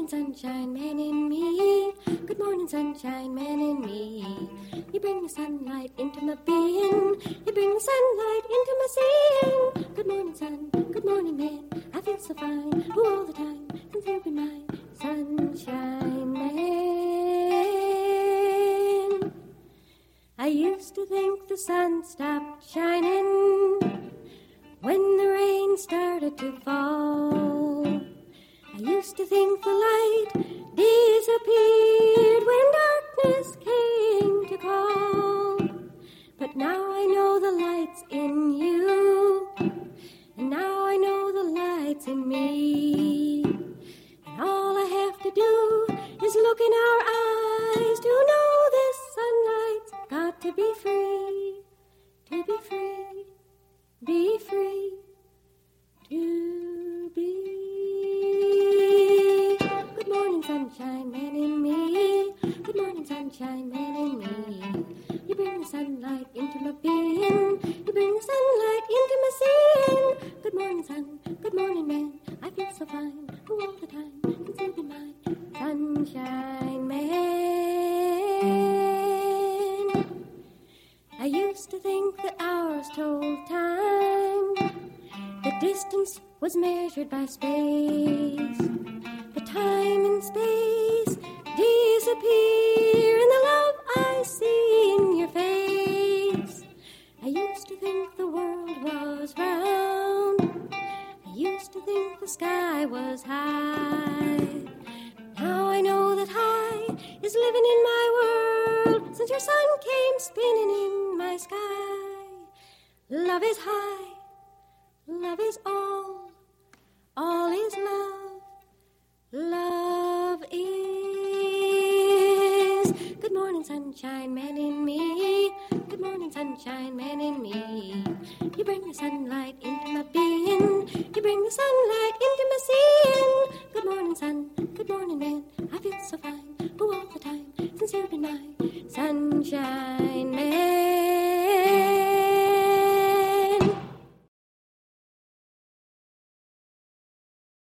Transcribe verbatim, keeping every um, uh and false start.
morning, sunshine man in me. Good morning, sunshine man in me. You bring the sunlight into my being. You bring the sunlight into my seeing. Good morning, sun. Good morning, man. I feel so fine. Oh, all the time since you've been my sunshine man. I used to think the sun stopped shining when the rain started to fall. I used to think the light disappeared when darkness came to call. But now I know the light's in you, and now I know the light's in me. And all I have to do is look in our eyes to know this sunlight's got to be free, to be free, be free, to be. Good morning, sunshine man in me. Good morning, sunshine man in me. You bring the sunlight into my being. You bring the sunlight into my seeing. Good morning, sun. Good morning, man. I feel so fine. Oh, all the time since you've been my sunshine man. I used to think that hours told time. The distance was measured by space. The time and space disappear in the love I see in your face. I used to think the world was round. I used to think the sky was high. Now I know that high is living in my world since your sun came spinning in my sky. Love is high. Love is all, all is love, love is. Good morning, sunshine man in me. Good morning, sunshine man in me. You bring the sunlight into my being. You bring the sunlight into my seeing. Good morning, sun. Good morning, man. I feel so fine. Oh, all the time since you've been my sunshine man.